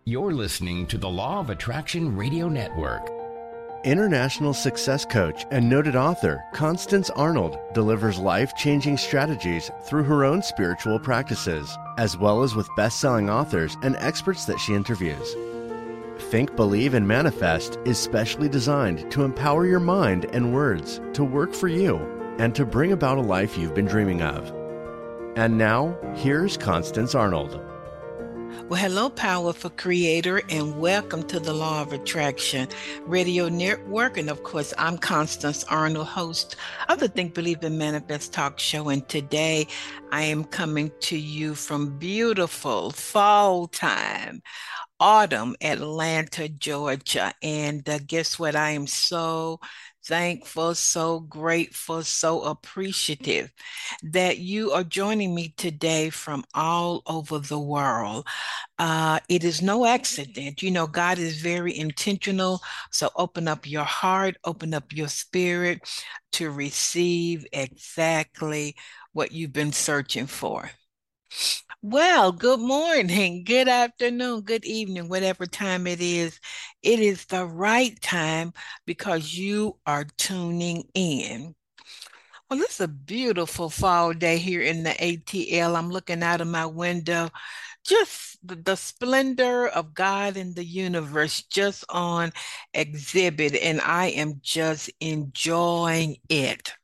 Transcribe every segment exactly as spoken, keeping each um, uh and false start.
You're listening to the Law of Attraction Radio Network. International success coach and noted author Constance Arnold delivers life-changing strategies through her own spiritual practices, as well as with best-selling authors and experts that she interviews. Think, Believe, and Manifest is specially designed to empower your mind and words to work for you and to bring about a life you've been dreaming of. And now, here's Constance Arnold. Well, hello, powerful creator, and welcome to the Law of Attraction Radio Network. And of course, I'm Constance Arnold, host of the Think, Believe, and Manifest talk show. And today I am coming to you from beautiful fall time, autumn, Atlanta, Georgia. And uh, guess what? I am so thankful, so grateful, so appreciative that you are joining me today from all over the world. Uh, it is no accident. You know, God is very intentional. So open up your heart, open up your spirit to receive exactly what you've been searching for. Well, good morning, good afternoon, good evening, whatever time it is. It is the right time because you are tuning in. Well, it's a beautiful fall day here in the A T L. I'm looking out of my window, just the, the splendor of God in the universe just on exhibit, and I am just enjoying it.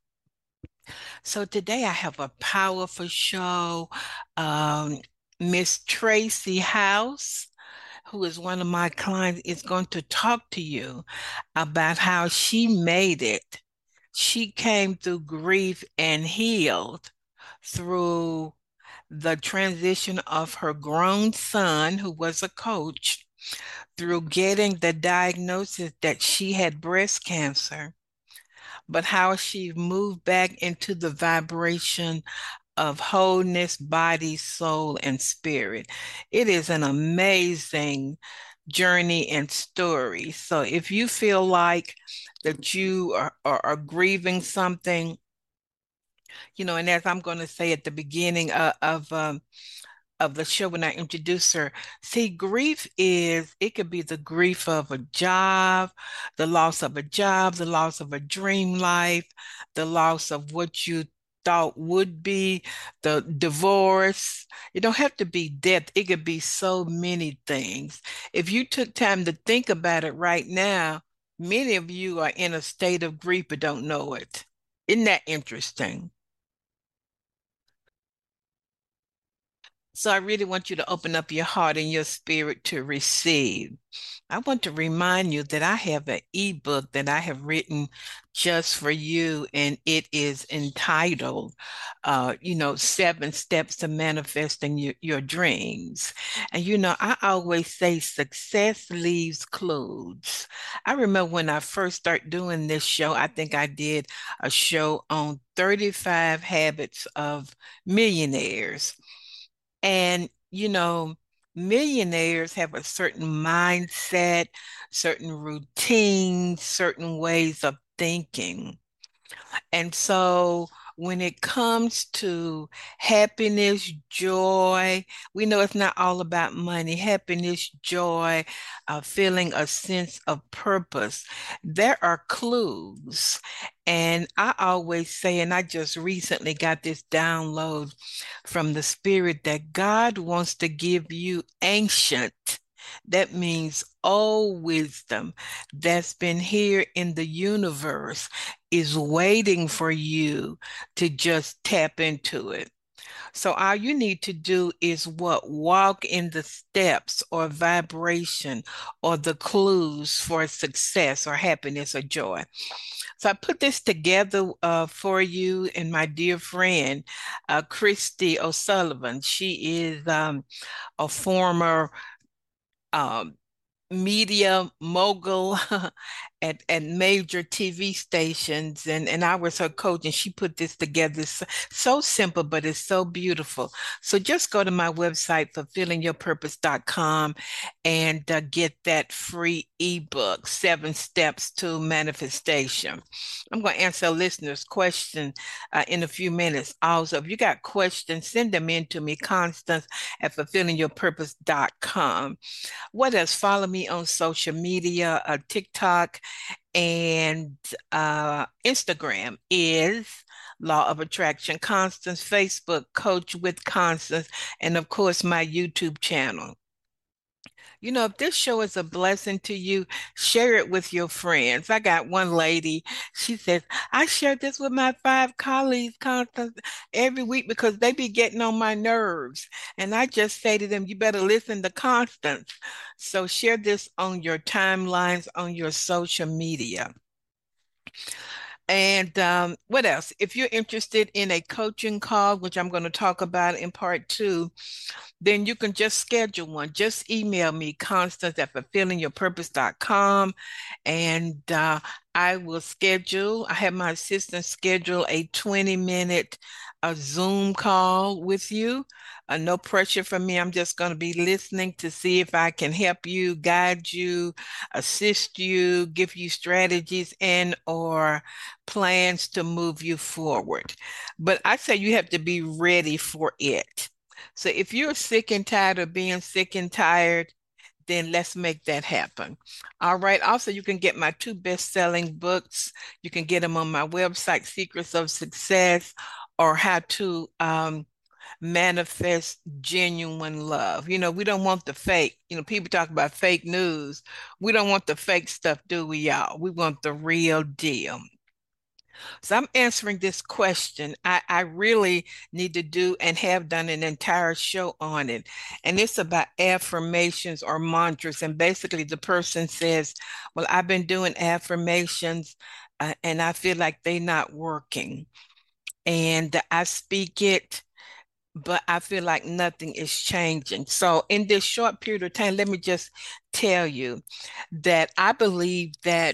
So today I have a powerful show. Um, Miss Tracy House, who is one of my clients, is going to talk to you about how she made it. She came through grief and healed through the transition of her grown son, who was a coach, through getting the diagnosis that she had breast cancer, but how she moved back into the vibration of wholeness, body, soul, and spirit. It is an amazing journey and story. So if you feel like that you are, are, are grieving something, you know, and as I'm going to say at the beginning of, of um, of the show when I introduce her. See, grief is, it could be the grief of a job, the loss of a job, the loss of a dream life, the loss of what you thought would be, the divorce. It don't have to be death. It could be so many things. If you took time to think about it right now, many of you are in a state of grief but don't know it. Isn't that interesting? So I really want you to open up your heart and your spirit to receive. I want to remind you that I have an ebook that I have written just for you, and it is entitled, uh, you know, Seven Steps to Manifesting Your, Your Dreams. And, you know, I always say success leaves clues. I remember when I first started doing this show, I think I did a show on thirty-five habits of millionaires. And, you know, millionaires have a certain mindset, certain routines, certain ways of thinking. And so when it comes to happiness, joy, we know it's not all about money. Happiness, joy, uh, feeling a sense of purpose. There are clues. And I always say, and I just recently got this download from the spirit that God wants to give you ancient. That means old wisdom that's been here in the universe is waiting for you to just tap into it. So all you need to do is what? Walk in the steps or vibration or the clues for success or happiness or joy. So I put this together uh, for you and my dear friend, uh, Christy O'Sullivan. She is um, a former um, media mogul at, at major T V stations, and, and I was her coach, and she put this together. So, so simple, but it's so beautiful. So just go to my website, fulfilling your purpose dot com, and uh, get that free ebook, Seven Steps to Manifestation. I'm going to answer a listener's question uh, in a few minutes. Also, if you got questions, send them in to me, Constance at fulfilling your purpose dot com. What else? Follow me on social media, uh, TikTok and uh, Instagram is Law of Attraction Constance, Facebook Coach with Constance, and of course my YouTube channel. You know, if this show is a blessing to you, share it with your friends. I got one lady, she says, I share this with my five colleagues, Constance, every week because they be getting on my nerves. And I just say to them, you better listen to Constance. So share this on your timelines, on your social media. And um, what else? If you're interested in a coaching call, which I'm going to talk about in part two, then you can just schedule one. Just email me, Constance at fulfilling your purpose dot com, and uh, I will schedule. I have my assistant schedule a twenty minute a Zoom call with you. Uh, no pressure from me. I'm just going to be listening to see if I can help you, guide you, assist you, give you strategies and or plans to move you forward. But I say you have to be ready for it. So if you're sick and tired of being sick and tired, then let's make that happen. All right. Also, you can get my two best-selling books. You can get them on my website, Secrets of Success, or How to um, Manifest Genuine Love. You know, we don't want the fake. You know, people talk about fake news. We don't want the fake stuff, do we, y'all? We want the real deal. So I'm answering this question. I, I really need to do and have done an entire show on it. And it's about affirmations or mantras. And basically, the person says, well, I've been doing affirmations uh, and I feel like they're not working. And I speak it, but I feel like nothing is changing. So in this short period of time, let me just tell you that I believe that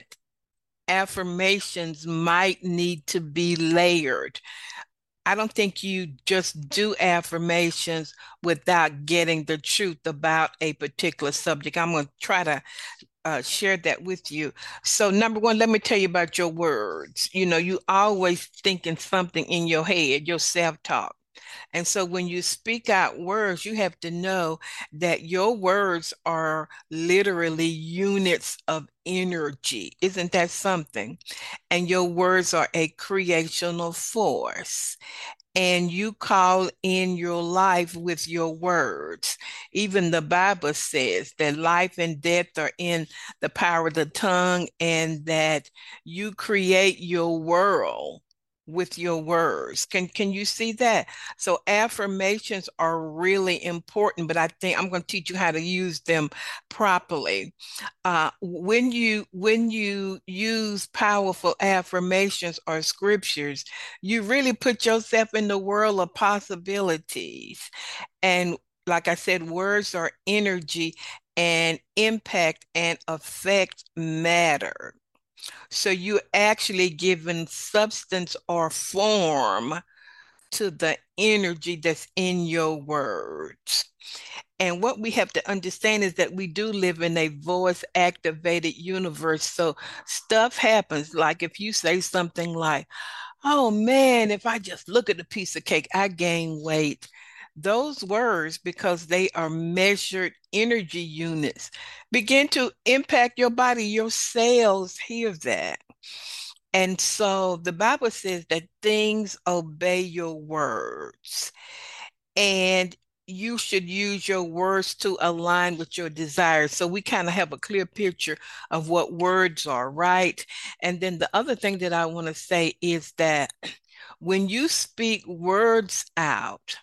affirmations might need to be layered. I don't think you just do affirmations without getting the truth about a particular subject. I'm going to try to uh, share that with you. So, number one, let me tell you about your words. You know, you always thinking something in your head, your self-talk. And so when you speak out words, you have to know that your words are literally units of energy. Isn't that something? And your words are a creational force. And you call in your life with your words. Even the Bible says that life and death are in the power of the tongue, and that you create your world with your words. Can can you see that? So affirmations are really important, but I think I'm going to teach you how to use them properly. Uh, when you when you use powerful affirmations or scriptures, you really put yourself in the world of possibilities. And like I said, words are energy, and impact and effect matter. So you actually given substance or form to the energy that's in your words. And what we have to understand is that we do live in a voice activated universe. So stuff happens. Like if you say something like, oh man, if I just look at a piece of cake, I gain weight. Those words, because they are measured energy units, begin to impact your body. Your cells hear that. And so the Bible says that things obey your words. And you should use your words to align with your desires. So we kind of have a clear picture of what words are, right? And then the other thing that I want to say is that when you speak words out,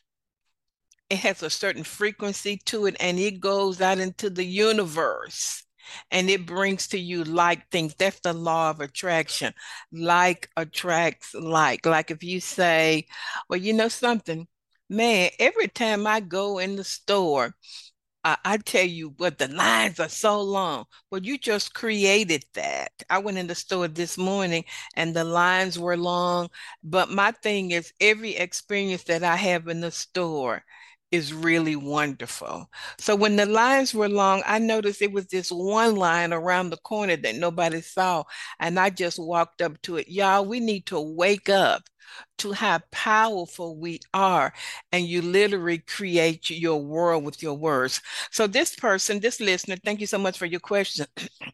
it has a certain frequency to it, and it goes out into the universe, and it brings to you like things. That's the law of attraction. Like attracts like. Like if you say, well, you know something, man, every time I go in the store, I, I tell you what, the lines are so long. Well, you just created that. I went in the store this morning and the lines were long. But my thing is, every experience that I have in the store is really wonderful. So when the lines were long, I noticed it was this one line around the corner that nobody saw. And I just walked up to it. Y'all, we need to wake up to how powerful we are. And you literally create your world with your words. So this person, this listener, thank you so much for your question.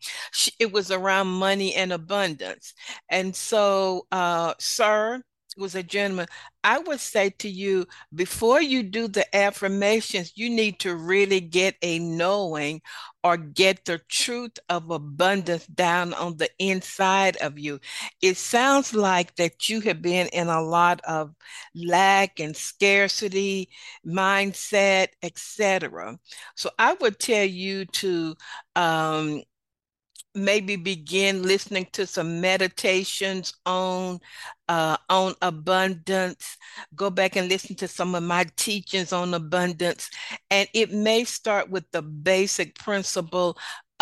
It was around money and abundance. And so, uh, sir, was a gentleman. I would say to you, before you do the affirmations, you need to really get a knowing or get the truth of abundance down on the inside of you. It sounds like that you have been in a lot of lack and scarcity mindset, et cetera. So I would tell you to um, maybe begin listening to some meditations on uh, on abundance. Go back and listen to some of my teachings on abundance, and it may start with the basic principle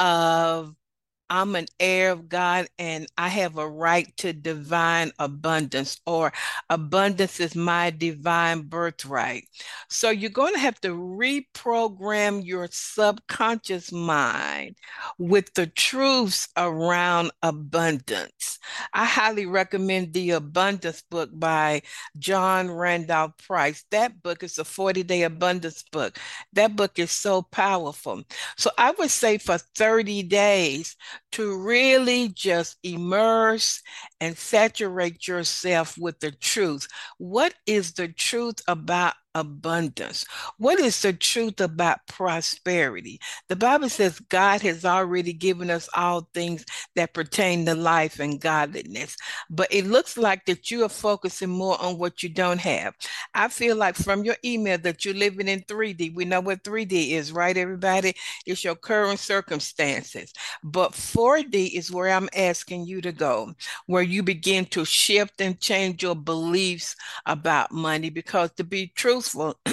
of I'm an heir of God and I have a right to divine abundance, or abundance is my divine birthright. So you're going to have to reprogram your subconscious mind with the truths around abundance. I highly recommend the Abundance book by John Randolph Price. That book is a forty day abundance book. That book is so powerful. So I would say for thirty days, to really just immerse and saturate yourself with the truth. What is the truth about abundance? What is the truth about prosperity? The Bible says God has already given us all things that pertain to life and godliness, but it looks like that you are focusing more on what you don't have. I feel like from your email that you're living in three D. We know what three D is, right, everybody? It's your current circumstances. But four D is where I'm asking you to go, where you begin to shift and change your beliefs about money. Because to be truthful,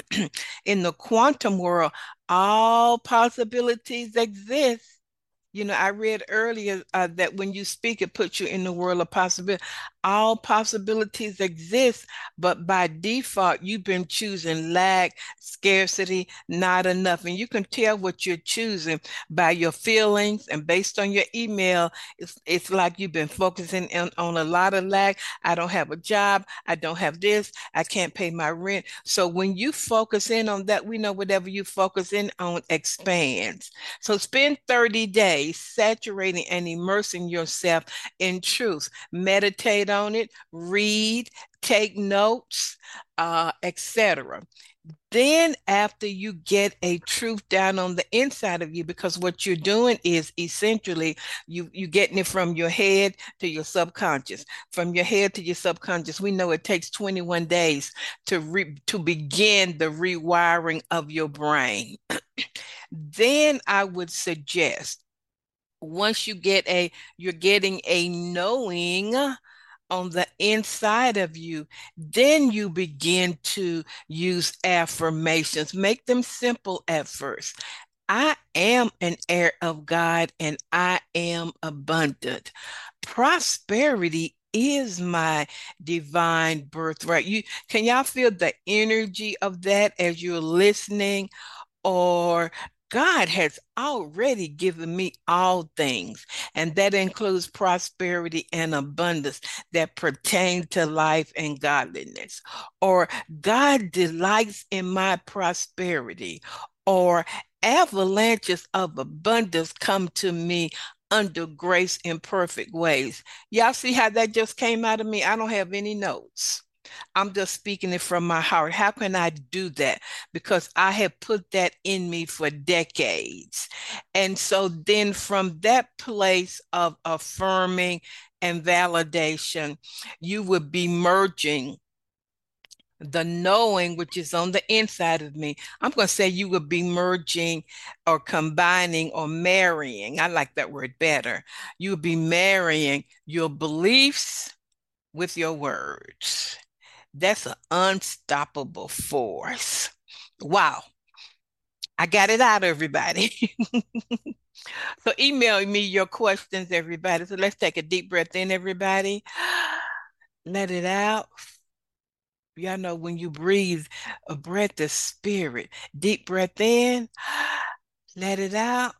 in the quantum world, all possibilities exist. You know, I read earlier uh, that when you speak, it puts you in the world of possibility. All possibilities exist, but by default, you've been choosing lack, scarcity, not enough. And you can tell what you're choosing by your feelings. And based on your email, it's, it's like you've been focusing in, on a lot of lack. I don't have a job. I don't have this. I can't pay my rent. So when you focus in on that, we know whatever you focus in on expands. So spend thirty days saturating and immersing yourself in truth. Meditate on it, read, take notes, uh, et cetera. Then after you get a truth down on the inside of you, because what you're doing is essentially you you getting it from your head to your subconscious, from your head to your subconscious. We know it takes twenty-one days to re, to begin the rewiring of your brain. Then I would suggest, once you get a, you're getting a knowing on the inside of you, then you begin to use affirmations. Make them simple at first. I am an heir of God and I am abundant. Prosperity is my divine birthright. You can y'all feel the energy of that as you're listening? Or God has already given me all things, and that includes prosperity and abundance that pertain to life and godliness. Or God delights in my prosperity, or avalanches of abundance come to me under grace in perfect ways. Y'all see how that just came out of me? I don't have any notes. I'm just speaking it from my heart. How can I do that? Because I have put that in me for decades. And so then from that place of affirming and validation, you would be merging the knowing, which is on the inside of me. I'm going to say you would be merging or combining or marrying. I like that word better. You would be marrying your beliefs with your words. That's an unstoppable force. Wow. I got it out, everybody. So email me your questions, everybody. So let's take a deep breath in, everybody. Let it out. Y'all know when you breathe, a breath of spirit. Deep breath in. Let it out.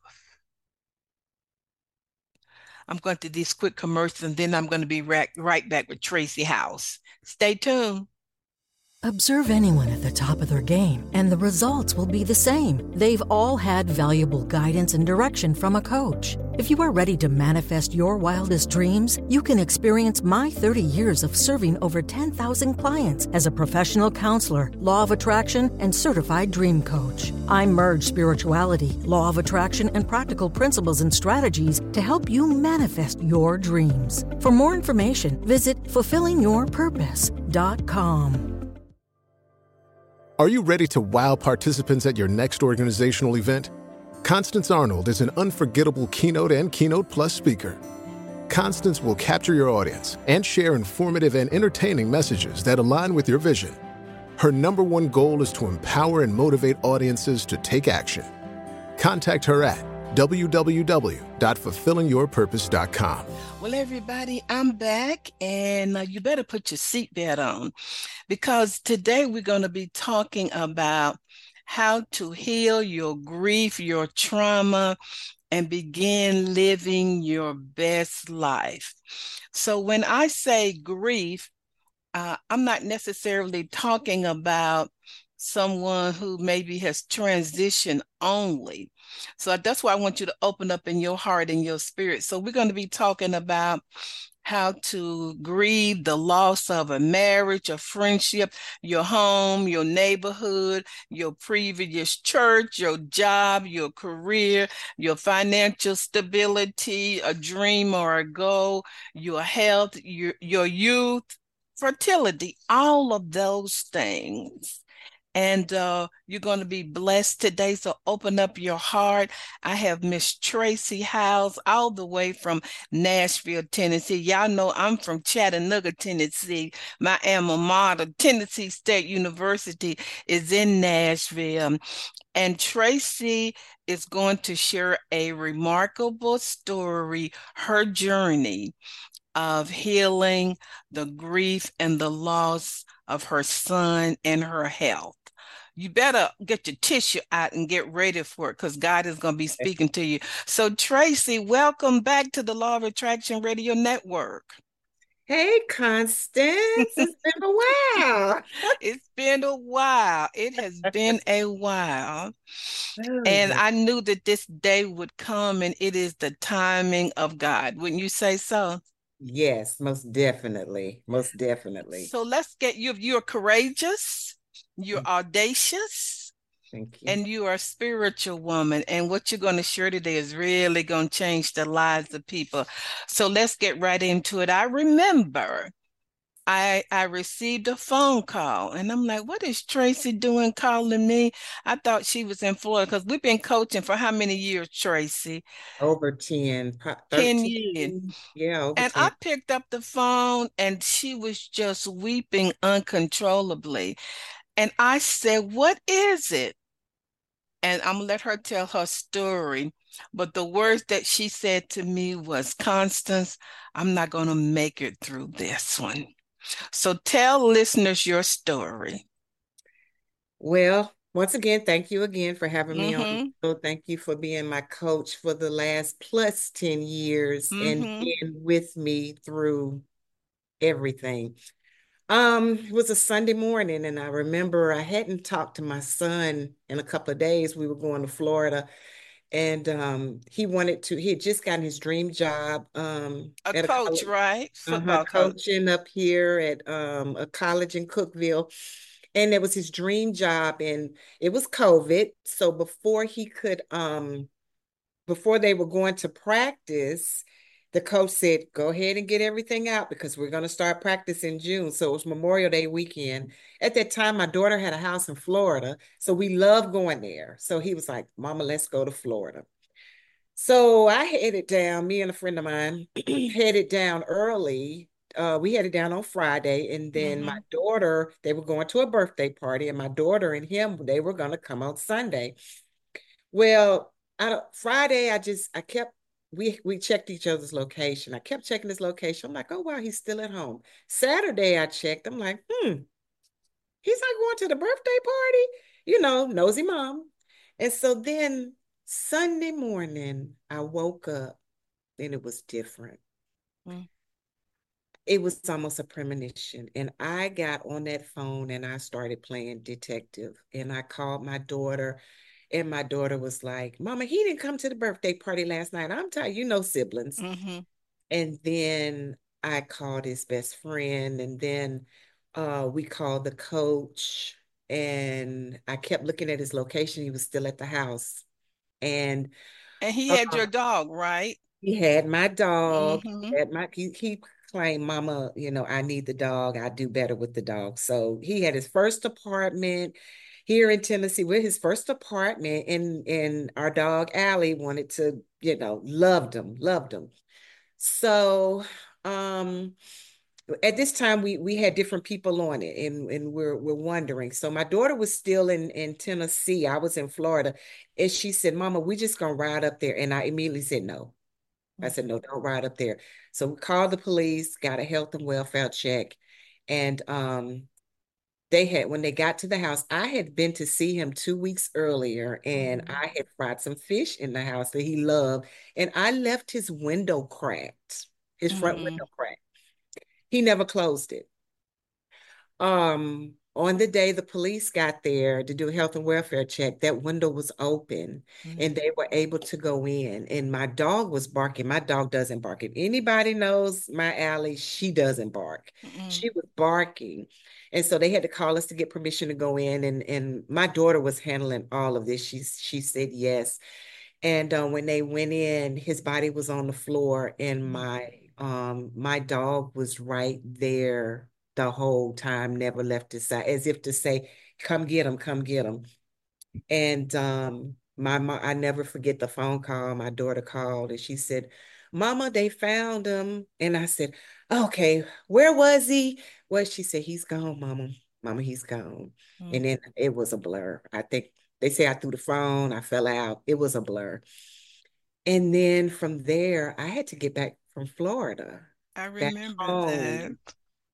I'm going to do these quick commercials and then I'm going to be right, right back with Tracy House. Stay tuned. Observe anyone at the top of their game, and the results will be the same. They've all had valuable guidance and direction from a coach. If you are ready to manifest your wildest dreams, you can experience my thirty years of serving over ten thousand clients as a professional counselor, law of attraction, and certified dream coach. I merge spirituality, law of attraction, and practical principles and strategies to help you manifest your dreams. For more information, visit fulfilling your purpose dot com. Are you ready to wow participants at your next organizational event? Constance Arnold is an unforgettable keynote and Keynote Plus speaker. Constance will capture your audience and share informative and entertaining messages that align with your vision. Her number one goal is to empower and motivate audiences to take action. Contact her at w w w dot fulfilling your purpose dot com. Well, everybody, I'm back, and uh, you better put your seatbelt on because today we're going to be talking about how to heal your grief, your trauma, and begin living your best life. So when I say grief, uh, I'm not necessarily talking about someone who maybe has transitioned only. So that's why I want you to open up in your heart and your spirit. So we're going to be talking about how to grieve the loss of a marriage, a friendship, your home, your neighborhood, your previous church, your job, your career, your financial stability, a dream or a goal, your health, your, your youth, fertility, all of those things. And uh, you're going to be blessed today. So open up your heart. I have Miss Tracy House all the way from Nashville, Tennessee. Y'all know I'm from Chattanooga, Tennessee. My alma mater, Tennessee State University, is in Nashville. And Tracy is going to share a remarkable story, her journey of healing the grief and the loss of her son and her health. You better get your tissue out and get ready for it because God is going to be speaking to you. So, Tracy, welcome back to the Law of Attraction Radio Network. Hey, Constance, it's been a while. It's been a while. It has been a while. Oh, and yeah. I knew that this day would come, and it is the timing of God. Wouldn't you say so? Yes, most definitely. Most definitely. So let's get you. You're courageous. You're mm-hmm. audacious. Thank you. And you are a spiritual woman. And what you're going to share today is really going to change the lives of people. So let's get right into it. I remember I I received a phone call and I'm like, what is Tracy doing calling me? I thought she was in Florida because we've been coaching for how many years, Tracy? Over ten. ten years. Yeah. Over and ten. I picked up the phone and she was just weeping uncontrollably. And I said, what is it? And I'm gonna let her tell her story. But the words that she said to me was, Constance, I'm not gonna make it through this one. So tell listeners your story. Well, once again, thank you again for having me mm-hmm. on. So thank you for being my coach for the last plus ten years mm-hmm. and being with me through everything. Um, it was a Sunday morning, and I remember I hadn't talked to my son in a couple of days. We were going to Florida. And um, he wanted to, he had just gotten his dream job. Um, a at coach, a right? Football uh-huh, coaching up here at um, a college in Cookeville. And it was his dream job. And it was COVID. So before he could, um, before they were going to practice, the coach said, go ahead and get everything out because we're going to start practice in June. So it was Memorial Day weekend. At that time, my daughter had a house in Florida. So we loved going there. So he was like, Mama, let's go to Florida. So I headed down, me and a friend of mine headed down early. Uh, we headed down on Friday. And then mm-hmm. my daughter, they were going to a birthday party. And my daughter and him, they were going to come on Sunday. Well, I don't, Friday, I just, I kept, we we checked each other's location. I kept checking his location. I'm like, oh, wow, he's still at home. Saturday, I checked. I'm like, hmm, he's not going to the birthday party. You know, nosy mom. And so then Sunday morning, I woke up and it was different. Mm. It was almost a premonition. And I got on that phone and I started playing detective. And I called my daughter, and my daughter was like, Mama, he didn't come to the birthday party last night. I'm tired, you know, siblings. Mm-hmm. And then I called his best friend, and then uh, we called the coach. And I kept looking at his location. He was still at the house. And And he uh, had your dog, right? he had my dog. Mm-hmm. He had my he, he claimed, Mama, you know, I need the dog. I do better with the dog. So he had his first apartment here in Tennessee with his first apartment, and and our dog Allie wanted to, you know, loved him, loved him. So um at this time we we had different people on it, and and we're we're wondering. So my daughter was still in in Tennessee. I was in Florida, and she said, Mama, we just gonna ride up there. And I immediately said no. I said, no, don't ride up there. So we called the police, got a health and welfare check. And um, they had, when they got to the house, I had been to see him two weeks earlier, and Mm-hmm. I had fried some fish in the house that he loved. And I left his window cracked, his front Mm-hmm. window cracked. He never closed it. Um, on the day the police got there to do a health and welfare check, that window was open and they were able to go in. And my dog was barking. My dog doesn't bark. If anybody knows my Allie, she doesn't bark. Mm-hmm. She was barking. And so they had to call us to get permission to go in. And, and my daughter was handling all of this. She, she said yes. And uh, when they went in, his body was on the floor, and my um my dog was right there the whole time, never left his side, as if to say, "Come get him, come get him." And um, my mom, I never forget the phone call. My daughter called and she said, Mama, they found him. And I said, okay, where was he? Well, she said, he's gone, Mama. Mama, he's gone. Mm-hmm. And then it was a blur. I think they say I threw the phone, I fell out. It was a blur. And then from there, I had to get back from Florida, I back remember that. home.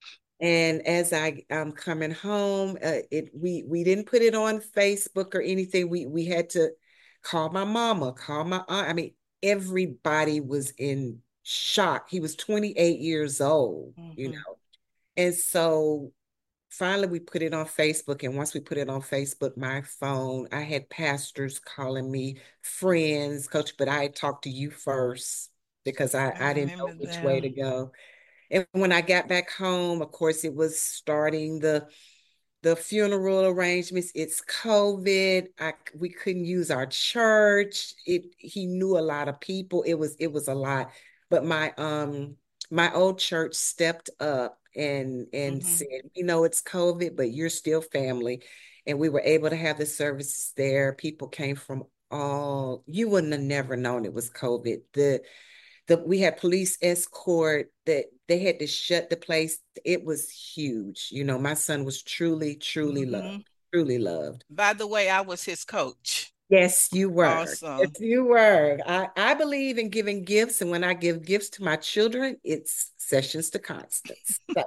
And as I am coming home, uh, it we we didn't put it on Facebook or anything. We we had to call my mama, call my aunt. I mean, everybody was in shock. He was twenty-eight years old, you Mm-hmm. know. And so finally we put it on Facebook. And once we put it on Facebook, my phone, I had pastors calling me, friends, coach, but I had talked to you first because I, I I didn't know remember which way that. to go. And when I got back home, of course, it was starting the the funeral arrangements. It's COVID. I we couldn't use our church. It he knew a lot of people. It was it was a lot. But my um my old church stepped up and and Mm-hmm. said, you know, it's COVID, but you're still family. And we were able to have the services there. People came from all, you wouldn't have never known it was COVID. The the we had police escort, that they had to shut the place. It was huge. You know, my son was truly, truly Mm-hmm. loved, truly loved. By the way, I was his coach. Yes, you were. Yes, Awesome. you were. I, I believe in giving gifts, and when I give gifts to my children, it's sessions to Constance. So,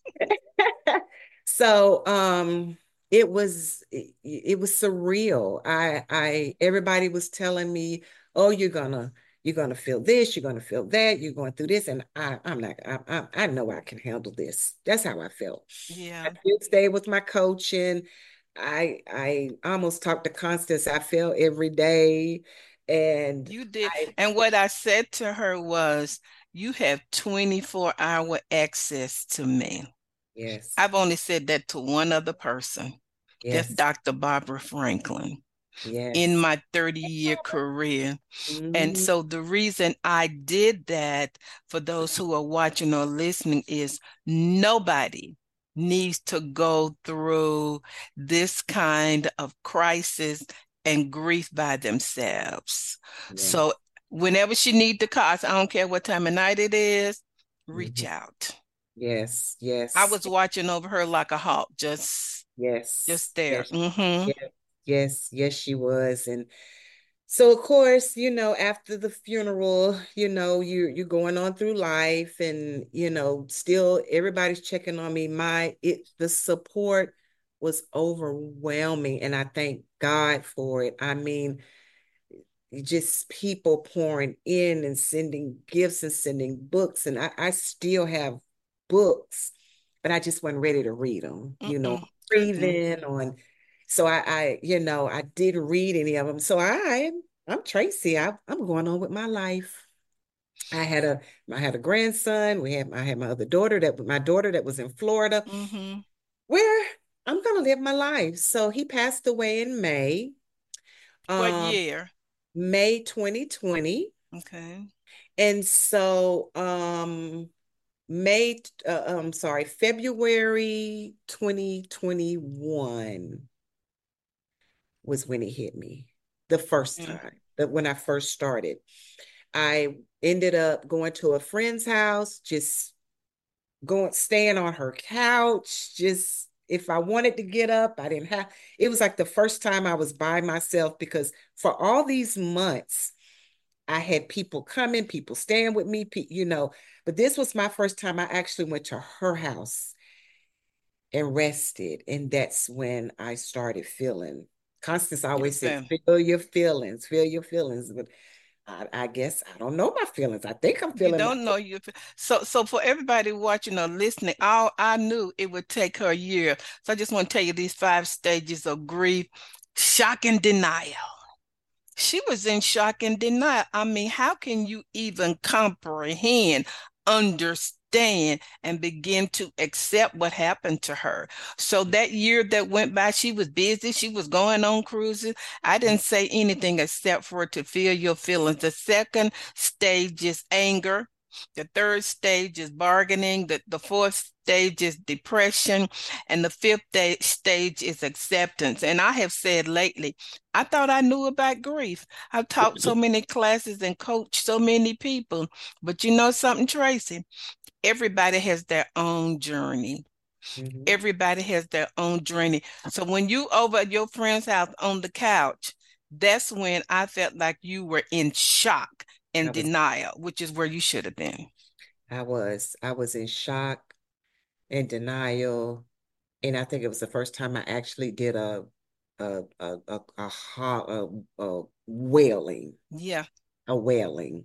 so um it was it, it was surreal. I I everybody was telling me, "Oh, you're gonna you're gonna feel this, you're gonna feel that, you're going through this," and I I'm not I I, I know I can handle this. That's how I felt. I Yeah, did stay with my coaching. I I almost talked to Constance. I felt every day, and you did. I And what I said to her was, you have twenty-four hour access to me. yes, I've only said that to one other person. That's yes, Doctor Barbara Franklin in yes. my thirty year career. And Mhm. so the reason I did that, for those who are watching or listening, is nobody needs to go through this kind of crisis and grief by themselves. Yes, So whenever she needs the call, I don't care what time of night it is, reach mhm. out. Yes, I yes, was watching over her like a hawk, just yes, just there. yes, Mm-hmm. yes, yes, yes, she was. And So of course, you know, after the funeral, you know, you you're going on through life and, you know, still everybody's checking on me. My it the support was overwhelming and I thank God for it. I mean, just people pouring in and sending gifts and sending books and I, I still have books, but I just wasn't ready to read them, you know, Mm-mm, couldn't. breathing on. So I, I, you know, I didn't read any of them. So I, I'm Tracy. I, I'm going on with my life. I had a, I had a grandson. We had, I had my other daughter that, my daughter that was in Florida, Mm-hmm. where I'm gonna live my life. So he passed away in May, What um, year? May twenty twenty. Okay. And so, um, May, uh, I'm sorry, February twenty twenty-one was when it hit me the first Mm. time, that when I first started. I ended up going to a friend's house, just going, staying on her couch, just if I wanted to get up, I didn't have, it was like the first time I was by myself because for all these months, I had people coming, people staying with me, you know, but this was my first time I actually went to her house and rested. And that's when I started feeling. Constance Your always said, family. feel your feelings, feel your feelings. But I, I guess I don't know my feelings. I think I'm You feeling my don't know you. So, so for everybody watching or listening, all I knew it would take her a year. So I just want to tell you these five stages of grief, shock and denial. She was in shock and denial. I mean, how can you even comprehend, understand, and begin to accept what happened to her? So that year that went by, she was busy. She was going on cruises. I didn't say anything except for to feel your feelings. The second stage is anger. The third stage is bargaining. The, the fourth stage is depression. And the fifth stage is acceptance. And I have said lately, I thought I knew about grief. I've taught so many classes and coached so many people. But you know something, Tracy? Everybody has their own journey. Mhm. Everybody has their own journey. So when you over at your friend's house on the couch, that's when I felt like you were in shock I and was, denial, which is where you should have been. I was, I was in shock and denial. And I think it was the first time I actually did a a a a, a, a, a wailing, Yeah, a wailing.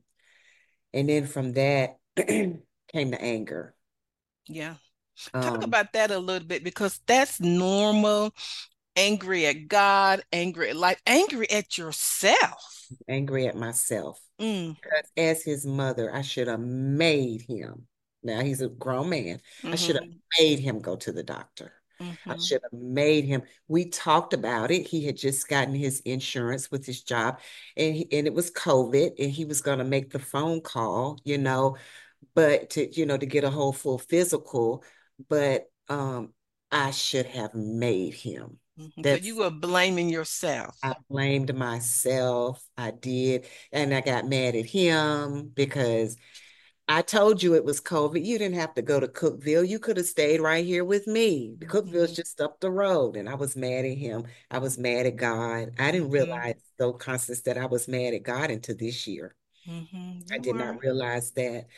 And then from that came the anger. yeah. Talk Um, about that a little bit because that's normal. Angry at God, angry at life, angry at yourself. angry at myself. Mm, Because as his mother, I should have made him. Now he's a grown man. I should have mm-hmm, made him go to the doctor. I mm-hmm. should have made him. We talked about it. He had just gotten his insurance with his job, and he, and it was COVID, and he was going to make the phone call, you know, but to you know to get a whole full physical. But um, I should have made him. Mm-hmm. So you That's were blaming yourself. I blamed myself. I did. And I got mad at him because I told you it was COVID. You didn't have to go to Cookeville. You could have stayed right here with me. Mm-hmm, Cookeville's just up the road. And I was mad at him. I was mad at God. I didn't mm-hmm, realize, though, Constance, that I was mad at God until this year. mm-hmm. I You did were. not realize that.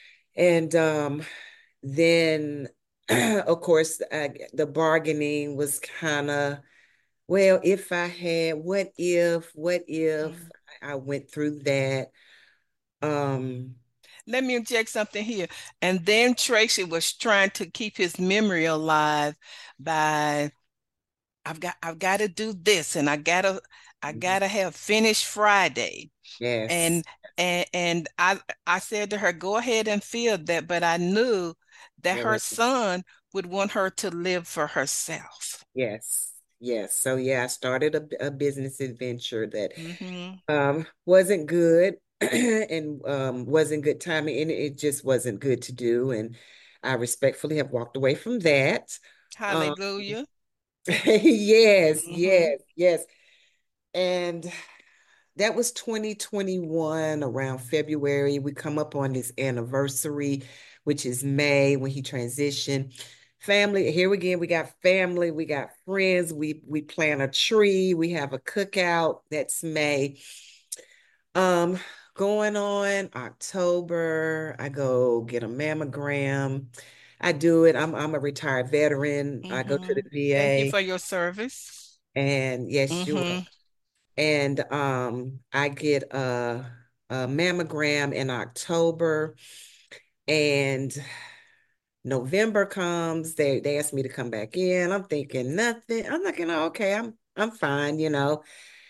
And um, then, of course, I, the bargaining was kind of, well, if I had, what if, what if Mm. I went through that? Um, Let me inject something here. And then Tracy was trying to keep his memory alive by I've got I've got to do this and I gotta I gotta have finished Friday. yes, And and and I I said to her, go ahead and feel that, but I knew that it her was, son would want her to live for herself. yes, yes. So yeah, I started a, a business adventure that Mm-hmm. um wasn't good and um wasn't good timing, and it just wasn't good to do. And I respectfully have walked away from that. Um, Hallelujah. yes, Mm-hmm. yes, yes. And that was twenty twenty-one around February. We come up on his anniversary, which is May when he transitioned. Family, here again, we got family, we got friends, we we plant a tree, we have a cookout. That's May. Um, going on October, I go get a mammogram. I do it. I'm I'm a retired veteran. I go to Mm-hmm. the Thank you V A for your service. and yes, you Mm-hmm. will. And um I get a a mammogram in October and November comes, they they ask me to come back in. I'm thinking nothing. I'm thinking, oh, okay, I'm I'm fine, you know.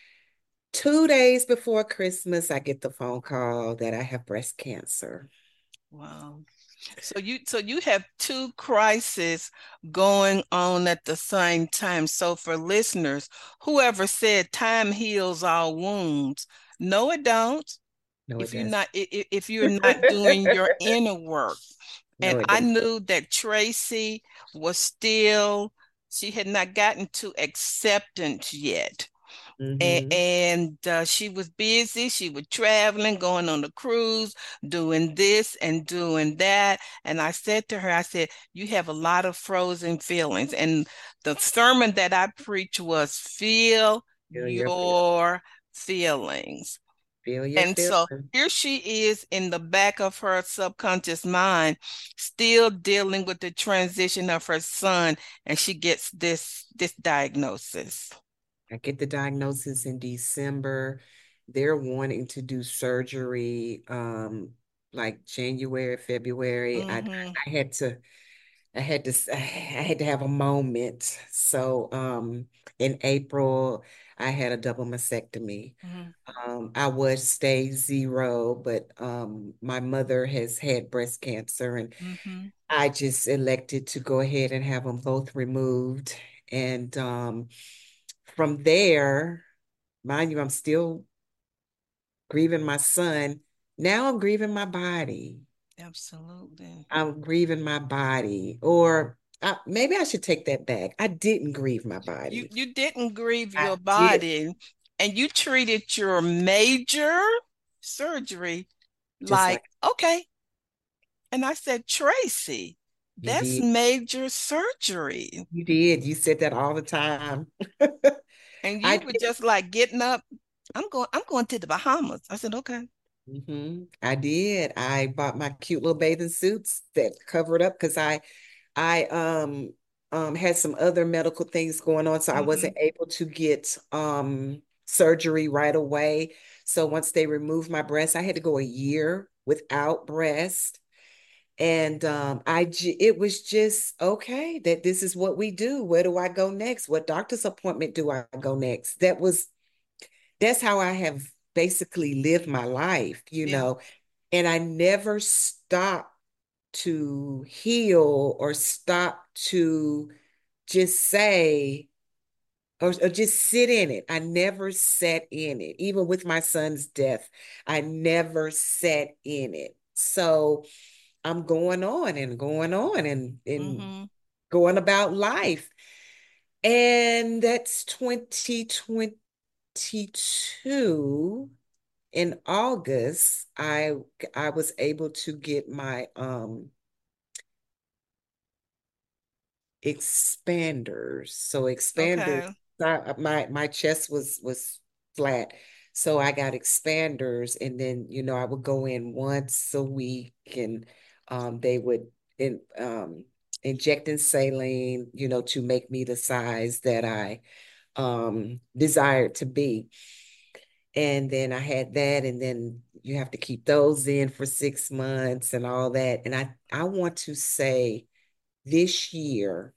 Two days before Christmas, I get the phone call that I have breast cancer. Wow. So you so you have two crises going on at the same time. So for listeners, whoever said time heals all wounds, no, it don't. No, it If you're does. not i- if you're not doing your inner work. And No, it I does. knew that Tracy was still, she had not gotten to acceptance yet. A- Mm-hmm. and uh, she was busy. She was traveling, going on the cruise, doing this and doing that. And I said to her, I said, you have a lot of frozen feelings. And the sermon that I preached was feel Feel your feel. your feelings. Feel your And so feeling. here she is in the back of her subconscious mind, still dealing with the transition of her son, and she gets this this diagnosis. I get the diagnosis in December. They're wanting to do surgery um like January, February. I Mm-hmm. I had to I had to I had to have a moment. So um in April I had a double mastectomy. Mm-hmm. Um I was stage zero, but um my mother has had breast cancer and Mm-hmm. I just elected to go ahead and have them both removed. And um from there, mind you, I'm still grieving my son. Now I'm grieving my body. Absolutely. I'm grieving my body. Or uh, maybe I should take that back. I didn't grieve my You body. you didn't grieve I your did. body, and you treated your major surgery Just like like, okay. And I said, Tracy, you that's did. major surgery. You did. You said that all the time. And I you were did. just like getting up. I'm going, I'm going to the Bahamas. I said, okay. hmm I did. I bought my cute little bathing suits that covered up because I I um um had some other medical things going on, so I Mm-hmm. wasn't able to get um surgery right away. So once they removed my breast, I had to go a year without breast. And um I j- it was just okay that this is what we do. Where do I go next? What doctor's appointment do I go next? That was that's how I have basically lived my life, you Yeah. know. And I never stopped to heal or stop to just say or, or just sit in it. I never sat in it. Even with my son's death, I never sat in it. So I'm going on and going on and, and Mm-hmm. going about life. And that's twenty twenty-two. In August, I I was able to get my um expanders. So expanders, Okay. I, my my chest was was flat. So I got expanders and then, you know, I would go in once a week and um they would in um inject in saline, you know, to make me the size that I um desired to be. And then I had that and then you have to keep those in for six months and all that. And I I want to say this year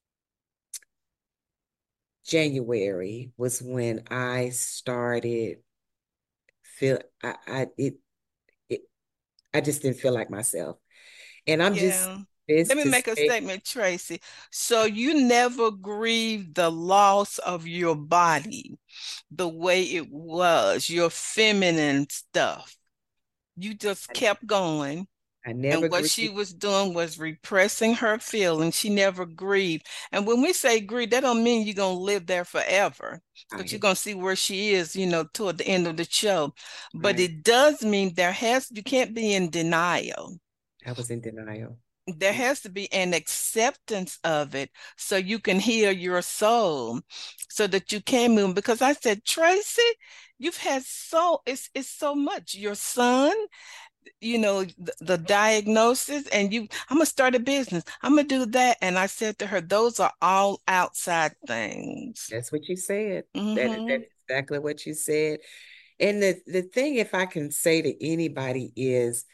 January was when I started feel I, I it, it I just didn't feel like myself. And I'm just Yeah. this Let me to make a say statement, Tracy. So you never grieved the loss of your body the way it was, your feminine stuff. You just I, kept going. I And never what she grieved. was doing was repressing her feelings. She never grieved. And when we say grieve, that don't mean you're gonna live there forever. But you're Right, gonna see where she is, you know, toward the end of the show. But right. it does mean there has you can't be in denial. I was in denial. There has to be an acceptance of it so you can heal your soul so that you can move. Because I said, Tracy, you've had so it's it's so much. Your son, you know, the, the diagnosis, and you, I'm gonna start a business. I'm gonna do that. And I said to her, those are all outside things. That's what you said. That Mm-hmm. that's exactly what you said. And the the thing, if I can say to anybody, is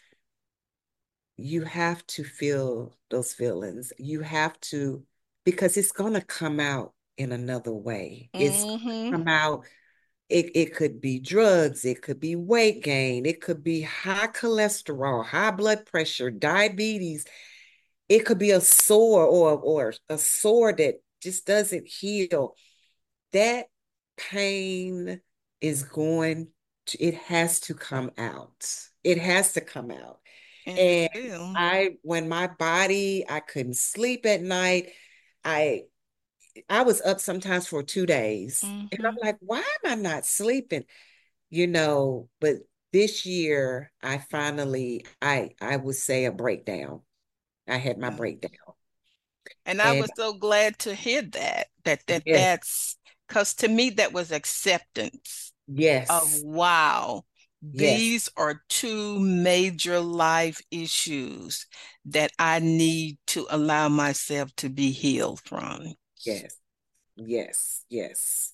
you have to feel those feelings. You have to, because it's gonna come out in another way. It's Mm-hmm. gonna come out. It, it could be drugs, it could be weight gain, it could be high cholesterol, high blood pressure, diabetes. It could be a sore or or a sore that just doesn't heal. That pain is going to, it has to come out. It has to come out. And it And will. I, when my body, I couldn't sleep at night. I I was up sometimes for two days. And I'm Mm-hmm. like, why am I not sleeping? You know, but this year I finally, I I would say a breakdown. I had my Yeah. breakdown. And I And was so glad to hear that, that that yes, that's because to me that was acceptance of yes, wow, yes, these are two major life issues that I need to allow myself to be healed from. yes, yes, yes.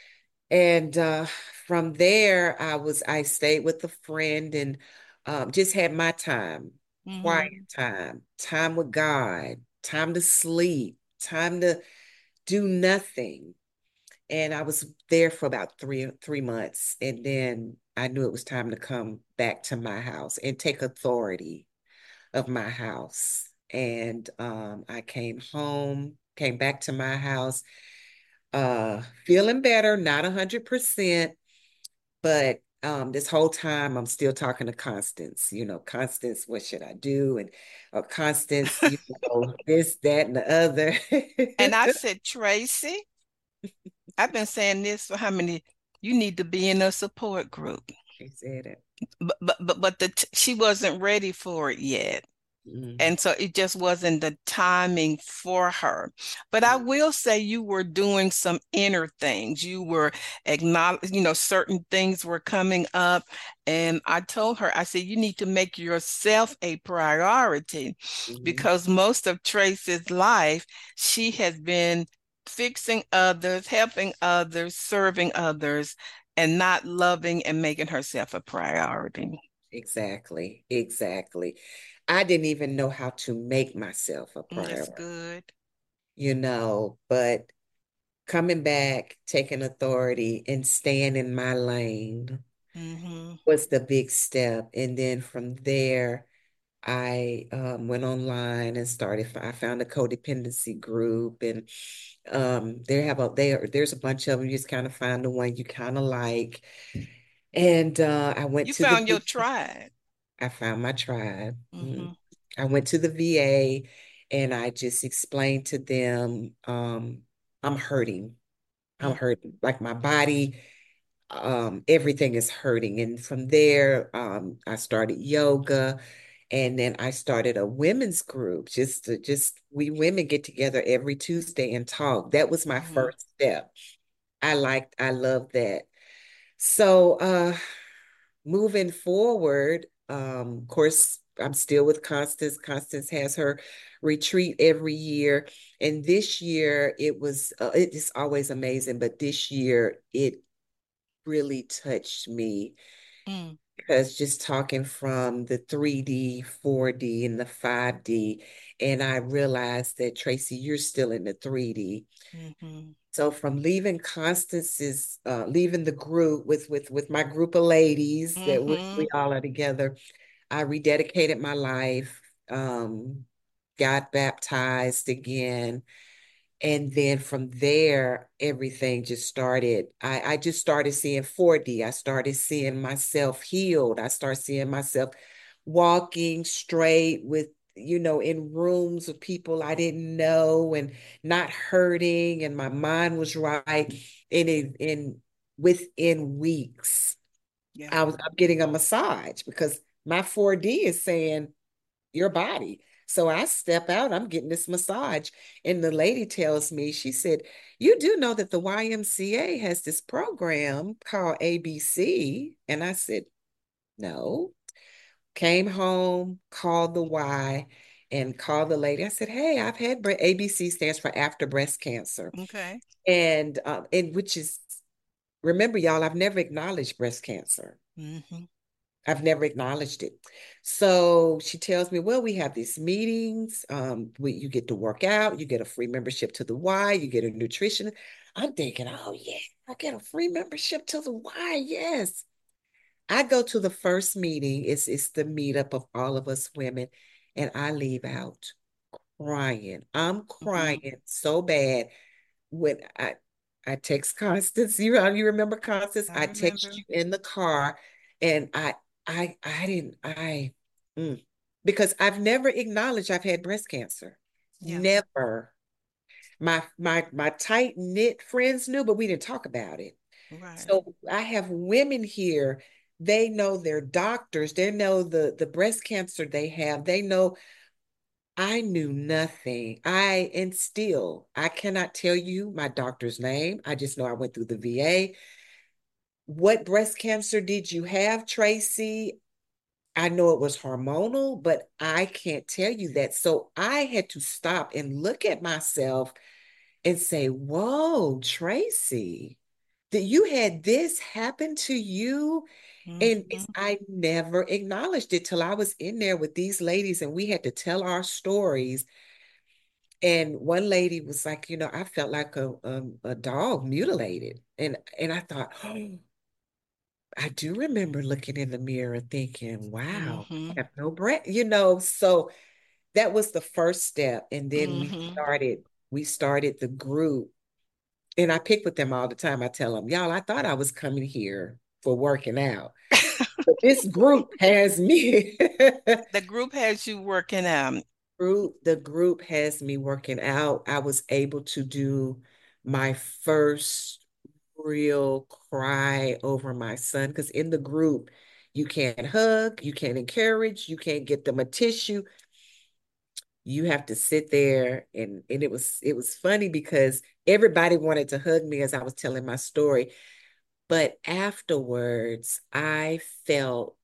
And uh, from there, I was I stayed with a friend and um, just had my time, quiet Mm-hmm. time, time with God, time to sleep, time to do nothing. And I was there for about three three months, and then I knew it was time to come back to my house and take authority of my house. And um, I came home, came back to my house, uh, feeling better, not a hundred percent, but um, this whole time I'm still talking to Constance. You know, Constance, what should I do? And uh, Constance, you know, this, that, and the other. And I said, Tracy, I've been saying this for how many? You need to be in a support group. She said it. But but but, but the t- she wasn't ready for it yet. Mm-hmm. And so it just wasn't the timing for her. But I will say you were doing some inner things. You were acknowledging, you know, certain things were coming up. And I told her, I said, you need to make yourself a priority Mm-hmm. because most of Tracy's life, she has been fixing others, helping others, serving others, and not loving and making herself a priority. Exactly, exactly. I didn't even know how to make myself a Mm, that's priority, good. you know, but coming back, taking authority and staying in my lane Mm-hmm. was the big step. And then from there, I um, went online and started. I found a codependency group, and um, they have a there. There's a bunch of them. You just kind of find the one you kind of like. And uh, I went You to the found your tribe. I found my tribe. Mm. Mm-hmm. I went to the V A and I just explained to them, um, I'm hurting. I'm hurting. Like my body, um, everything is hurting. And from there, um, I started yoga, and then I started a women's group. Just to just we women get together every Tuesday and talk. That was my Mm-hmm. first step. I liked, I love that. So uh moving forward, um, of course, I'm still with Constance. Constance has her retreat every year. And this year it was, uh, it is always amazing, but this year it really touched me Mm, because just talking from the three D, four D, and the five D, and I realized that Tracy, you're still in the three D. mm-hmm. So from leaving Constance's, uh, leaving the group with with with my group of ladies that we, Mm-hmm. we all are together, I rededicated my life, um, got baptized again, and then from there, everything just started. I, I just started seeing four D. I started seeing myself healed. I started seeing myself walking straight with, you know, in rooms of people I didn't know and not hurting. And my mind was right. And in, in within weeks, Yeah. I was I'm getting a massage because my four D is saying your body. So I step out, I'm getting this massage. And the lady tells me, she said, you do know that the Y M C A has this program called A B C. And I said, no. Came home, called the Y and called the lady. I said, hey, I've had A B C stands for after breast cancer. Okay. And, um, and which is, remember, y'all, I've never acknowledged breast cancer. Mm-hmm. I've never acknowledged it. So she tells me, well, we have these meetings. Um, we, you get to work out, you get a free membership to the Y, you get a nutrition. I'm thinking, oh yeah, I get a free membership to the Y. Yes. I go to the first meeting. It's it's the meetup of all of us women, and I leave out crying. I'm crying Mm-hmm. so bad when I I text Constance. You you remember Constance? I I text remember. you in the car, and I I I didn't I mm, because I've never acknowledged I've had breast cancer. Yeah. Never. My my my tight knit friends knew, but we didn't talk about it. Right. So I have women here. They know their doctors. They know the the breast cancer they have. They know I knew nothing. I, and still, I cannot tell you my doctor's name. I just know I went through the V A. What breast cancer did you have, Tracy? I know it was hormonal, but I can't tell you that. So I had to stop and look at myself and say, whoa, Tracy, that you had this happen to you. And Mm-hmm. it's, I never acknowledged it till I was in there with these ladies and we had to tell our stories. And one lady was like, you know, I felt like a um, a dog mutilated. And and I thought, oh, I do remember looking in the mirror thinking, wow, I Mm-hmm. have no breath, you know. So that was the first step. And then we Mm-hmm. started, we started the group. And I pick with them all the time. I tell them, y'all, I thought I was coming here for working out. But this group has me. The group has you working out. group, the group has me working out. I was able to do my first real cry over my son because in the group, you can't hug, you can't encourage, you can't get them a tissue. You have to sit there and and it was it was funny because everybody wanted to hug me as I was telling my story. But afterwards, I felt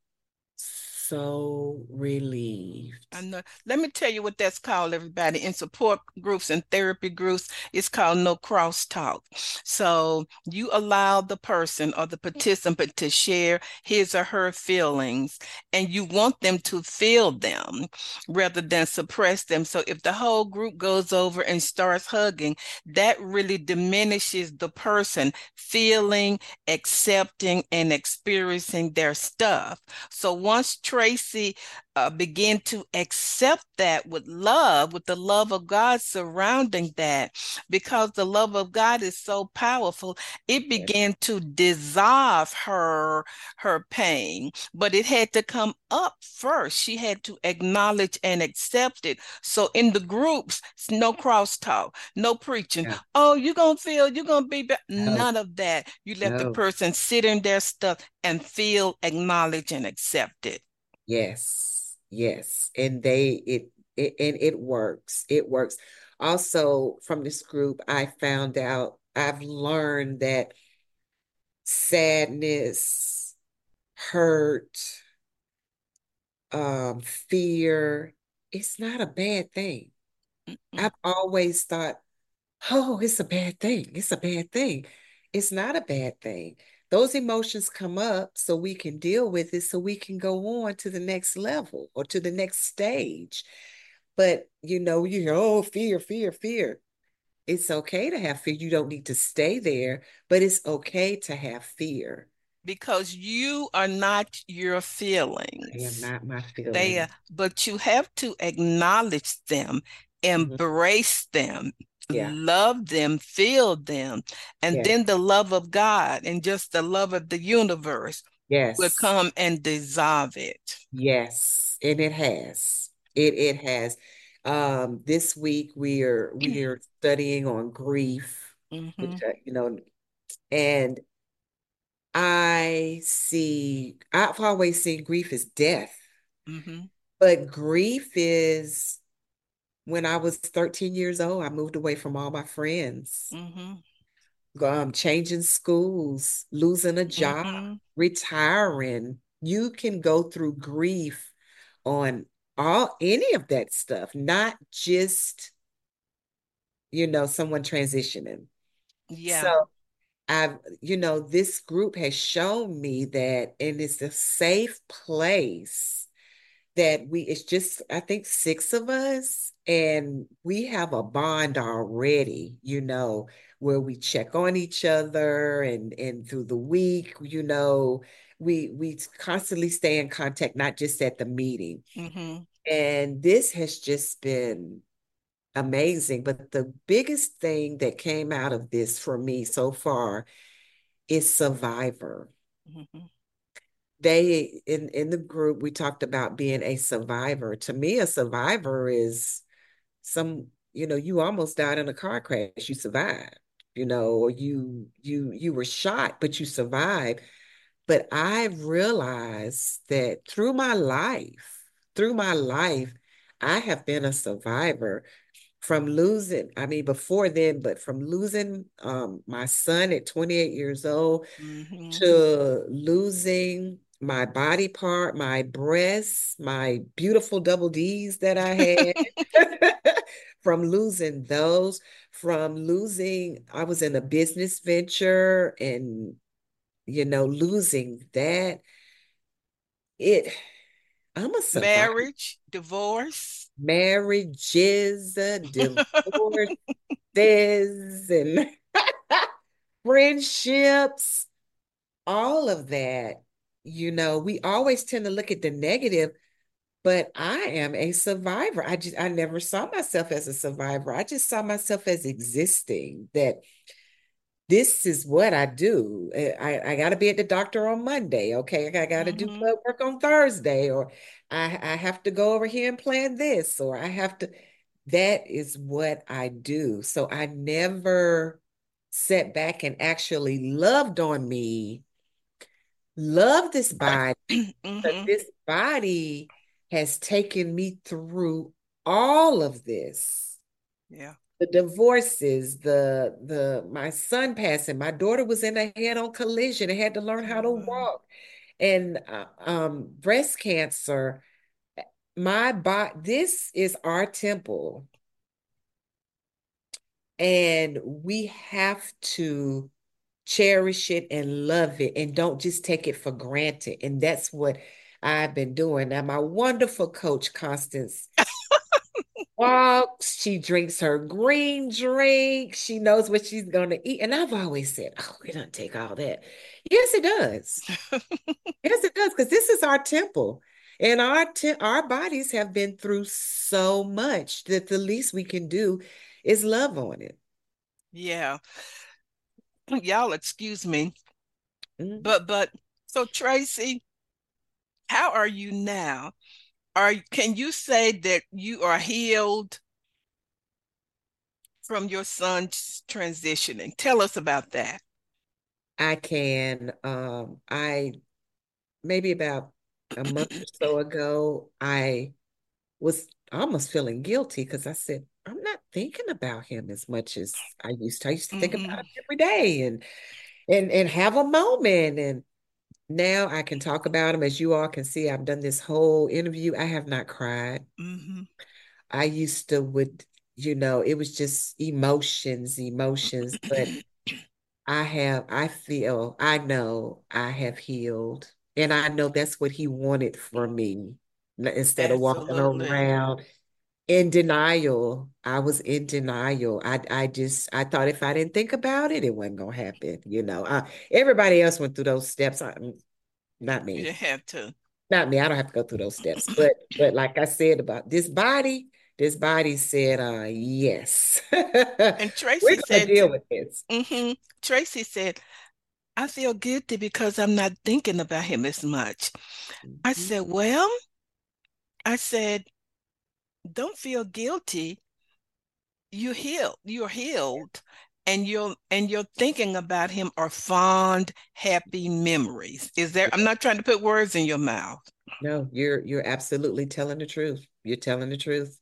so relieved. I know. Let me tell you what that's called, everybody. In support groups and therapy groups, it's called no crosstalk. So you allow the person or the participant to share his or her feelings, and you want them to feel them rather than suppress them. So if the whole group goes over and starts hugging, that really diminishes the person feeling, accepting, and experiencing their stuff. So once Tracy uh, begin to accept that with love, with the love of God surrounding that, because the love of God is so powerful, it began to dissolve her her pain. But it had to come up first. She had to acknowledge and accept it. So in the groups, no crosstalk, no preaching. Yeah. Oh, you're gonna feel, you're gonna be better. No, None of that. You let the no. person sit in their stuff and feel, acknowledge, and accept it. Yes, yes. And they it, it and it works. It works. Also, from this group, I found out, I've learned that sadness, hurt, um, fear, it's not a bad thing. Mm-mm. I've always thought, oh, it's a bad thing. It's a bad thing. It's not a bad thing. Those emotions come up so we can deal with it, so we can go on to the next level or to the next stage. But you know, you hear, oh, fear, fear, fear. It's okay to have fear. You don't need to stay there, but it's okay to have fear. Because you are not your I am feelings. not my They are, feelings. but you have to acknowledge them, Mhm. embrace them, Yeah. love them, feel them, and Yes. then the love of God and just the love of the universe will Yes. come and dissolve it. Yes. And it has. It it has. Um, this week we are we are studying on grief, which Mm-hmm. uh, you know, and I see, I've always seen grief as death, Mm-hmm. but grief is when I was thirteen years old, I moved away from all my friends, Mm-hmm. um, changing schools, losing a job, Mm-hmm. retiring. You can go through grief on all any of that stuff, not just, you know, someone transitioning. Yeah. So I've, you know, this group has shown me that, and it's a safe place that we, it's just, I think six of us, and we have a bond already, you know, where we check on each other and and through the week, you know, we we constantly stay in contact, not just at the meeting. Mm-hmm. And this has just been amazing. But the biggest thing that came out of this for me so far is survivor. Mm-hmm. They in in the group we talked about being a survivor. To me, a survivor is some, you know, you almost died in a car crash, you survived, you know, or you you you were shot, but you survived. But I've realized that through my life, through my life, I have been a survivor from losing, I mean, before then, but from losing um, my son at twenty-eight years old Mm-hmm. to losing my body part, my breasts, my beautiful double D's that I had, from losing those, from losing, I was in a business venture and, you know, losing that. It, I'm a survivor. Marriage, divorce. Marriages, uh, divorces, and friendships, all of that. You know, we always tend to look at the negative, but I am a survivor. I just, I never saw myself as a survivor. I just saw myself as existing, that this is what I do. Eh, I, I got to be at the doctor on Monday. Okay. I got to do Mm-hmm. blood work on Thursday, or I, I have to go over here and plan this, or I have to. That is what I do. So I never sat back and actually loved on me, love this body, but Mm-hmm. this body has taken me through all of this. Yeah. The divorces, the the my son passing, my daughter was in a head-on collision and had to learn how Oh, to wow. walk, and uh, um, breast cancer. My body, this is our temple, and we have to cherish it and love it, and don't just take it for granted. And that's what I've been doing. Now, my wonderful coach, Constance, walks, she drinks her green drink, she knows what she's going to eat. And I've always said, oh, it doesn't take all that. Yes, it does. Yes, it does, because this is our temple. And our te- our bodies have been through so much that the least we can do is love on it. Yeah. Y'all excuse me. Mhm. But but so Tracy, how are you now? Are can you say that you are healed from your son's transitioning? Tell us about that. I can, um, I maybe about a month or so ago, I was almost feeling guilty because I said, I'm not thinking about him as much as I used to. I used to think about Mm-hmm. him every day and and and have a moment. And now I can talk about him. As you all can see, I've done this whole interview. I have not cried. Mm-hmm. I used to would, you know, it was just emotions, emotions, but I have, I feel, I know I have healed. And I know that's what he wanted for me. Instead of walking Absolutely. around in denial, I was in denial. I I just I thought if I didn't think about it, it wasn't gonna happen. You know, uh, everybody else went through those steps. I, not You me, didn't have to. not me. I don't have to go through those steps. But but like I said about this body, this body said, uh, yes, And we're Tracy gonna said, deal with this. mm-hmm. Tracy said, I feel guilty because I'm not thinking about him as much. I Mhm. said, well, I said, don't feel guilty. You healed. You're healed. And you're and you're thinking about him are fond, happy memories. Is there, I'm not trying to put words in your mouth. No, you're you're absolutely telling the truth. You're telling the truth.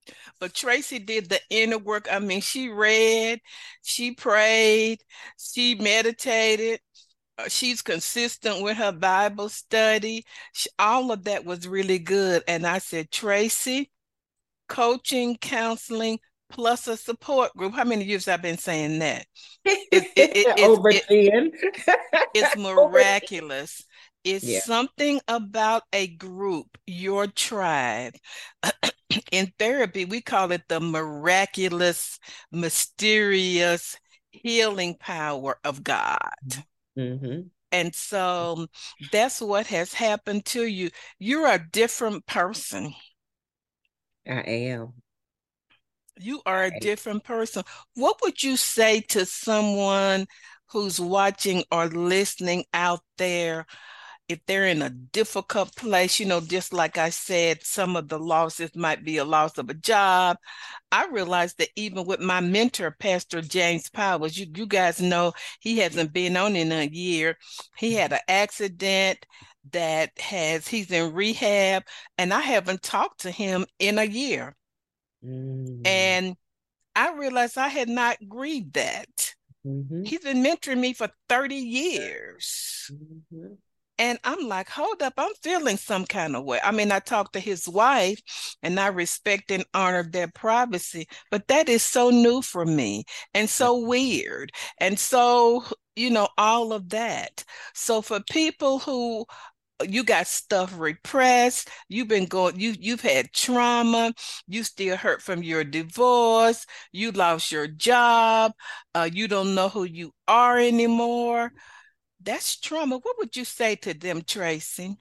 But Tracy did the inner work. I mean, she read, she prayed, she meditated. Uh, she's consistent with her Bible study. She, all of that was really good. And I said, Tracy, coaching, counseling, plus a support group. How many years I've been saying that? It, it, it, it's, Over it, ten. it's Over miraculous. It's Yeah. something about a group, your tribe. In therapy, we call it the miraculous, mysterious healing power of God. Mm-hmm. And so that's what has happened to you. You're a different person. I am. You are a I different person. What would you say to someone who's watching or listening out there if they're in a difficult place? You know, just like I said, some of the losses might be a loss of a job. I realized that even with my mentor, Pastor James Powers, you, you guys know he hasn't been on in a year. He had an accident that has, he's in rehab, and I haven't talked to him in a year. Mm. And I realized I had not grieved that. Mm-hmm. He's been mentoring me for thirty years. Mm-hmm. And I'm like, hold up, I'm feeling some kind of way. I mean, I talked to his wife and I respect and honor their privacy, but that is so new for me and so weird. And so, you know, all of that. So for people who you got stuff repressed, you've been going, you you've had trauma, you still hurt from your divorce, you lost your job, uh, you don't know who you are anymore. That's trauma. What would you say to them, Tracy?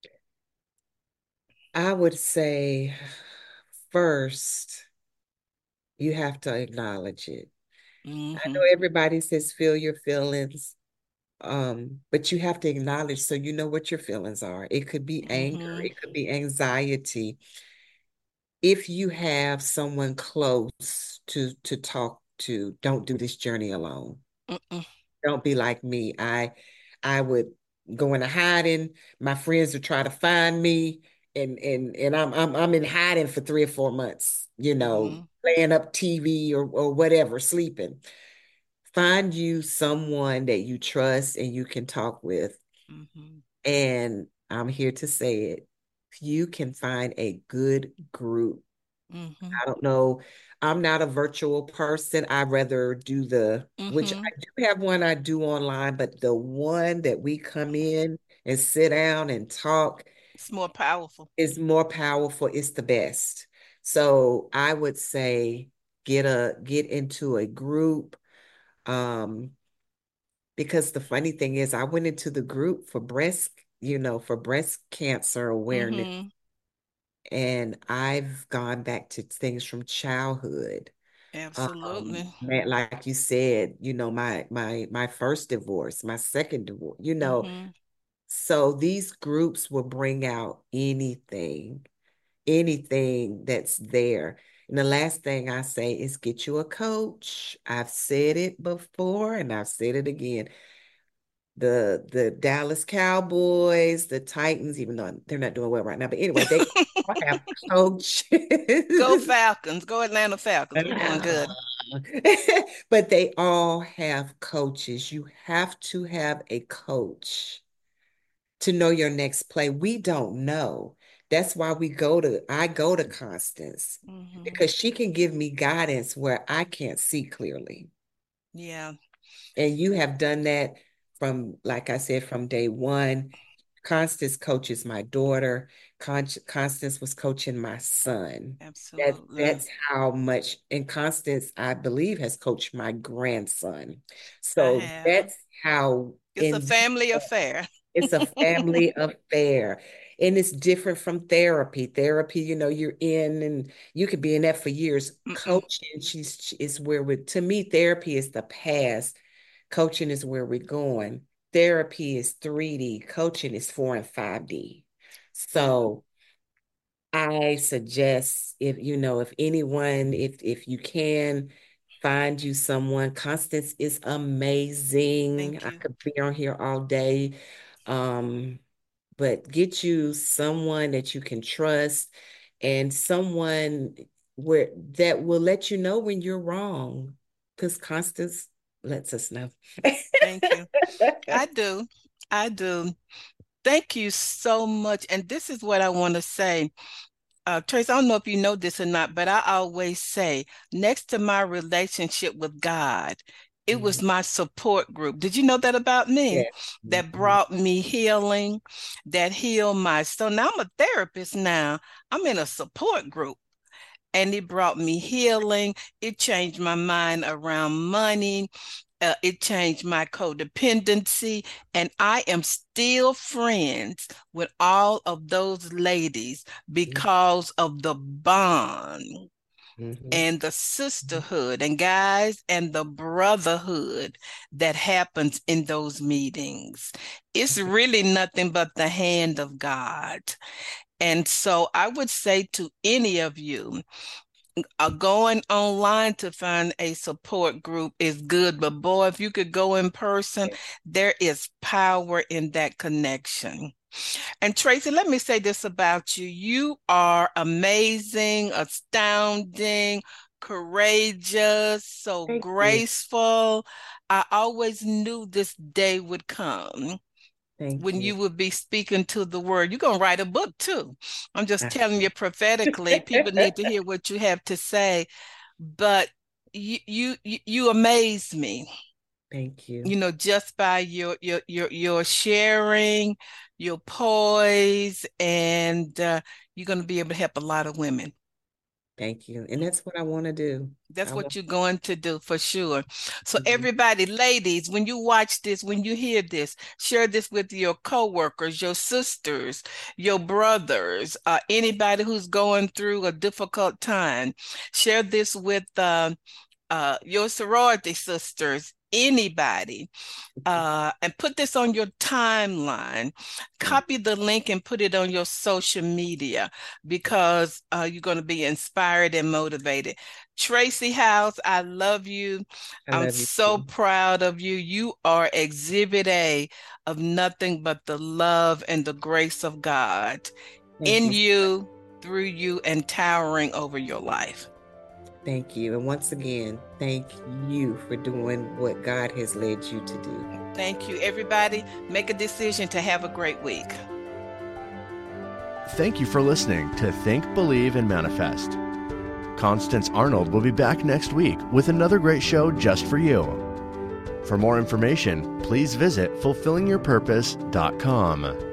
I would say first, you have to acknowledge it. I know Mm-hmm. everybody says feel your feelings, um, but you have to acknowledge so you know what your feelings are. It could be anger, Mm-hmm. it could be anxiety. If you have someone close to to talk to, don't do this journey alone. Mm-mm. Don't be like me. I I would go into hiding. My friends would try to find me, and and and I'm I'm I'm in hiding for three or four months, you know, Mm-hmm. playing up T V or or whatever, sleeping. Find you someone that you trust and you can talk with. Mm-hmm. And I'm here to say it. You can find a good group. Mm-hmm. I don't know. I'm not a virtual person. I rather do the, which Mm-hmm. I do have one I do online, but the one that we come in and sit down and talk It's more powerful. is more powerful. It's the best. So I would say get a get into a group. Um, because the funny thing is I went into the group for breast, you know, for breast cancer awareness. Mm-hmm. And I've gone back to things from childhood. Um, Absolutely. man, like you said, you know, my my my first divorce, my second divorce, you know, Mm-hmm. so these groups will bring out anything, anything that's there. And the last thing I say is get you a coach. I've said it before and I've said it again. The the Dallas Cowboys, the Titans, even though they're not doing well right now, but anyway, they all have Go coaches. Falcons. Go Atlanta Falcons. We're doing good. But they all have coaches. You have to have a coach to know your next play. We don't know. That's why we go to, I go to Constance Mm-hmm. because she can give me guidance where I can't see clearly. Yeah. And you have done that from, like I said, from day one. Constance coaches my daughter. Con Constance was coaching my son. That Absolutely. that's how much, and Constance, I believe, has coached my grandson. I So have. that's how It's a in family affair. it's a family affair. And it's different from therapy. Therapy, you know, you're in and you could be in that for years. Mm-mm. Coaching, she's is where we to me, therapy is the past. Coaching is where we're going. Therapy is three D, coaching is four and five D. Yeah. So I suggest if you know, if anyone, if if you can find you someone, Constance is amazing. Thank I you. could be on here all day. Um, but get you someone that you can trust and someone where that will let you know when you're wrong, because Constance lets us know. Thank you. I do. I do. Thank you so much. And this is what I want to say. Uh, Trace, I don't know if you know this or not, but I always say, next to my relationship with God, it mm-hmm. was my support group. Did you know that about me? Yeah. That mm-hmm. brought me healing, that healed my soul. Now I'm a therapist now. I'm in a support group. And it brought me healing. It changed my mind around money. Uh, it changed my codependency, and I am still friends with all of those ladies because mm-hmm. of the bond mm-hmm. and the sisterhood, and guys, and the brotherhood that happens in those meetings. It's really nothing but the hand of God. And so I would say to any of you, Uh, going online to find a support group is good, but boy, if you could go in person, there is power in that connection. And Tracy, let me say this about you. You are amazing, astounding, courageous, so Thank graceful. You. I always knew this day would come. Thank when you. you would be speaking to the word. You're going to write a book too. I'm just telling you prophetically, people need to hear what you have to say. But you, you, you, you amaze me. Thank you. You know, just by your, your, your, your sharing, your poise, and uh, you're going to be able to help a lot of women. Thank you. And that's what I want to do. That's I what want- you're going to do for sure. So mm-hmm. everybody, ladies, when you watch this, when you hear this, share this with your coworkers, your sisters, your brothers, uh, anybody who's going through a difficult time. Share this with uh, uh, your sorority sisters, anybody, uh, and put this on your timeline. Copy the link and put it on your social media, because uh, you're going to be inspired and motivated. Tracy House, I love you. I I'm love you so too. Proud of you. You are exhibit A of nothing but the love and the grace of God Thank in you. you, through you, and towering over your life. Thank you. And once again, thank you for doing what God has led you to do. Thank you. Everybody, make a decision to have a great week. Thank you for listening to Think, Believe, and Manifest. Constance Arnold will be back next week with another great show just for you. For more information, please visit fulfilling your purpose dot com.